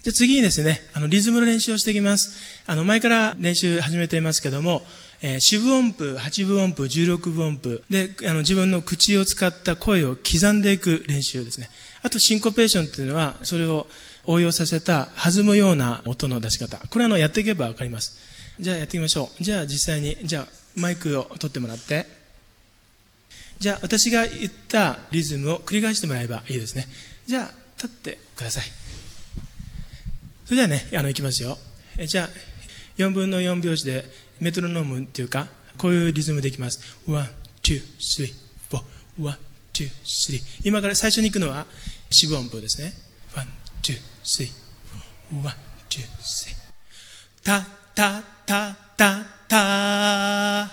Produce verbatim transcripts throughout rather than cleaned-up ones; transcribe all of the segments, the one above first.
じゃあ次にですね、あの、リズムの練習をしていきます。あの、前から練習始めていますけども、えー、四分音符、八分音符、十六分音符で、あの、自分の口を使った声を刻んでいく練習ですね。あと、シンコペーションっていうのは、それを応用させた弾むような音の出し方。これはあの、やっていけばわかります。じゃあやってみましょう。じゃあ実際に、じゃあマイクを取ってもらって、じゃあ私が言ったリズムを繰り返してもらえばいいですね。じゃあ立ってください。それではね、あの、いきますよ。えじゃあ、よんぶんのよん拍子でメトロノームっていうか、こういうリズムでいきます。ワン、ツー、スリー、フォー、ワン、ツー、スリー。今から最初に行くのは四分音符ですね。ワン、ツー、スリー、ワン、ツー、スリー。た、た、た、た、た。はい。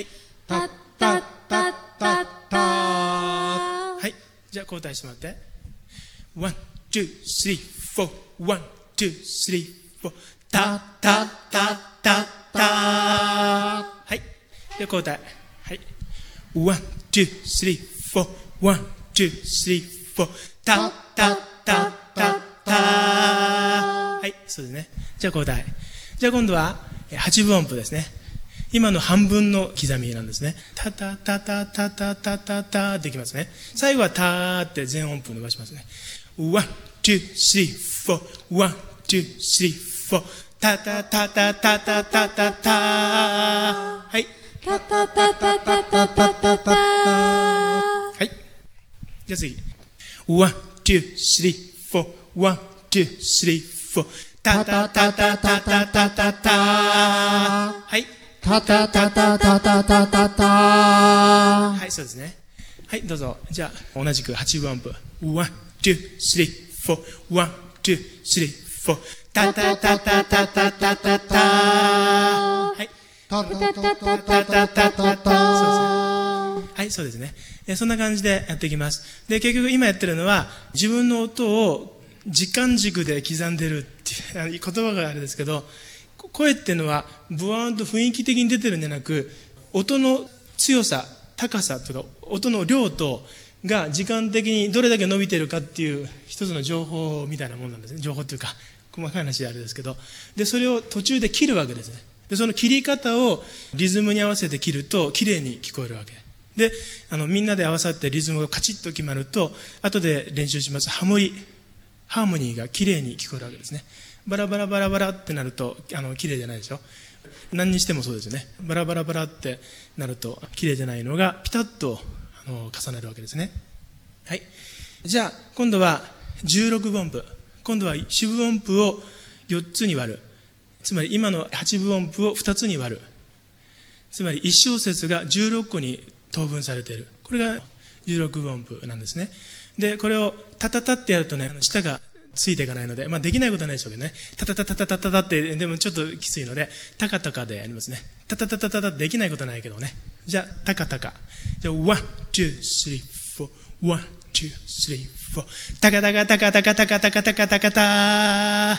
た、た、た、た、た。 はい。じゃあ交代してもらって。ワン、ツー、スリー、フォー、ワン、ツー、スリー、フォー。た、た、た、た、た。はい。じゃあ交代。はい。ワン、ツー、スリー、フォー、ワン、ツー、スリー、フォー。た、た、た、た、た。はい。そうですね。じゃあ交代。じゃあ今度は八分音符ですね。今の半分の刻みなんですね。タタタタタタタタタっていきますね。最後はターって全音符伸ばしますね。ワン、ツー、スリー、フォー、ワン、ツー、スリー、フォー。タタタタタタタタタ。はい。 たたたたたたたたた。 はい。じゃあ次。ワン、ツー、スリー、フォー、ワン、ツー、スリー、フォー。タタタタタタタタタ。はい。 たたたたたたたたた。 はい、そうですね。はい、どうぞ。じゃあ、同じく八分音符。ワン、ツー、スリー、フォー、ワン、ツー、スリー、フォー。タタタタタタタタタ。はい。 たたたたたたたたた。 はい、そうですね。そんな感じでやっていきます。で、結局今やってるのは、自分の音を時間軸で刻んでるっていう言葉があるんですけど、声っていうのはブワーンと雰囲気的に出てるんじゃなく、音の強さ、高さとか音の量とが時間的にどれだけ伸びてるかっていう一つの情報みたいなものなんですね。情報っていうか細かい話であれですけど、でそれを途中で切るわけですね。でその切り方をリズムに合わせて切ると綺麗に聞こえるわけで、あのみんなで合わさってリズムがカチッと決まると、後で練習しますハモリハーモニーが綺麗に聞こえるわけですね。バラバラバラバラってなるとあの綺麗じゃないでしょ。何にしてもそうですよね。バラバラバラってなると綺麗じゃないのがピタッとあの重なるわけですね。はい。じゃあ今度はじゅうろくぶん音符。今度は四分音符をよっつに割る。つまり今の八分音符をふたつに割る。つまり一小節がじゅうろっこに等分されている。これがじゅうろくぶん音符なんですね。でこれをタタタってやるとね、舌がついていかないので、まあできないことはないでしょうけどね。タタタタタタタタって、でもちょっときついので、タカタカでやりますね。タタタタタタできないことはないけどね。じゃあ、タカタカ。じゃあ、ワン、ツー、スリー、フォー、ワン、ツー、スリー、フォー。タカタカタカタカタカタカタカタカタ。はい。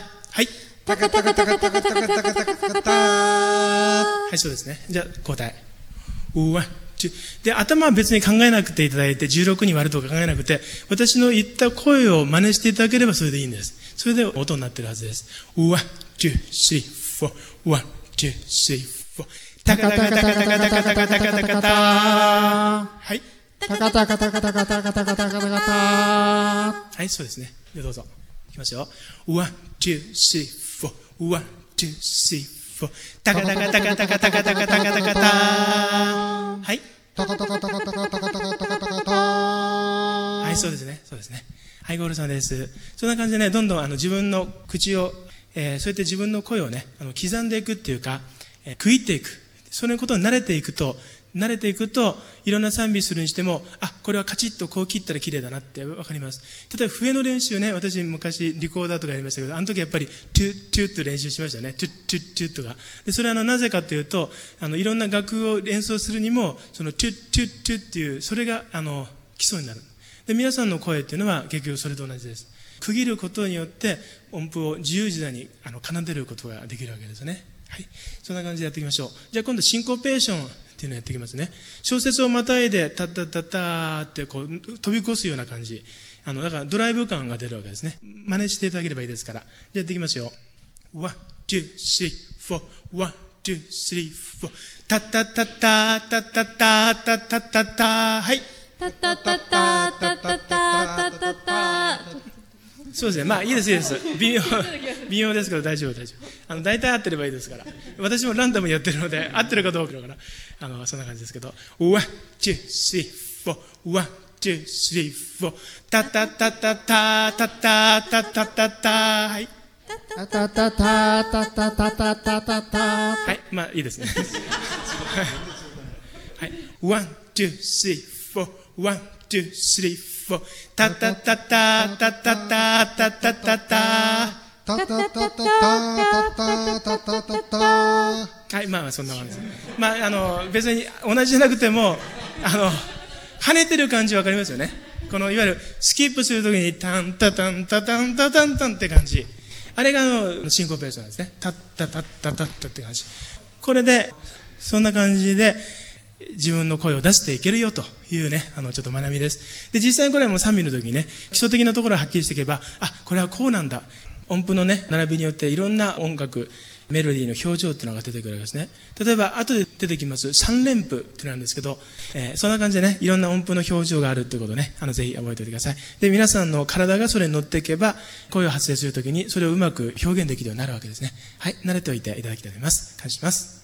たかたかたかたかたかたかたかたかた。 はい、そうですね。じゃあ、交代。ワン、で、頭は別に考えなくていただいて、じゅうろくに割るとか考えなくて、私の言った声を真似していただければそれでいいんです。それで音になってるはずです。ワン、ツー、スリー、フォー、ワン、ツー、スリー、フォー。タカタカタカタカタカタカタカタカタカタ。はい。 たかたかたかたかたかたかたかたかた。 はい、そうですね。で、どうぞ。いきますよ。ワン、ツー、スリー、フォー、ワン、ツー、スリー、フォー。タカタカタカタカタカタカタカタカタ。はい。 たかたかたかたかたかたかたかたかた。 はい、そうですね。そうですね。はい、ゴールさんです。そんな感じでね、どんどんあの自分の口を、えー、そうやって自分の声をね、あの刻んでいくっていうか、えー、区切っていく。そのことに慣れていくと、慣れていくと、いろんな賛美するにしても、あ、これはカチッとこう切ったら綺麗だなってわかります。例えば笛の練習ね、私昔リコーダーとかやりましたけど、あの時やっぱりトゥットゥッと練習しましたね。トゥットゥットゥッとか。で、それはあの、なぜかというと、あの、いろんな楽を演奏するにも、そのトゥットゥットゥッっていう、それがあの、基礎になる。で、皆さんの声っていうのは結局それと同じです。区切ることによって音符を自由自在にあの奏でることができるわけですね。はい。そんな感じでやっていきましょう。じゃあ今度シンコペーションっていうのをやっていきますね。小節をまたいでタッタッタッターってこう飛び越すような感じ。 あの、だからドライブ感が出るわけですね。真似していただければいいですから。じゃあやっていきますよ。ワン、ツー、スリー、フォー、ワン、ツー、スリー、フォー。タタタタタタタタタタタ。はい。 タタタタタタタタタ。 そうですね。まあいいです、いいです。微妙、微妙ですけど大丈夫、大丈夫。あの、大体合ってればいいですから。私もランダムにやってるので、合ってるかどうかだから、あの、そんな感じですけど。ワン、ツー、スリー、フォー、ワン、ツー、スリー、フォー。タタタタタタタタタタタ。はい。 タタタタタタタタタタタ。 はい。まあいいですね。はい。ワン、ツー、スリー、フォー、ワン、ツー、スリー、フォー。タタタタタタタタタタタ。 タタタタタタタタタタタ。 はい、まあまあそんな感じです。まああの別に同じじゃなくてもあの跳ねてる感じわかりますよね。このいわゆるスキップするときにタンタタンタタンタタンタンって感じ。あれがあのシンコペーションなんですね。タッタタッタタッタって感じ。これでそんな感じで自分の声を出していけるよというね、あのちょっと学びです。で実際にこれはもう賛美の時にね、基礎的なところをはっきりしていけば、あ、これはこうなんだ。音符のね、並びによっていろんな音楽、メロディーの表情っていうのが出てくるわけですね。例えば、後で出てきます三連符ってなんですけど、えー、そんな感じでね、いろんな音符の表情があるっていうことをね、あの、ぜひ覚えておいてください。で、皆さんの体がそれに乗っていけば、声を発声するときに、それをうまく表現できるようになるわけですね。はい、慣れておいていただきたいと思います。感謝します。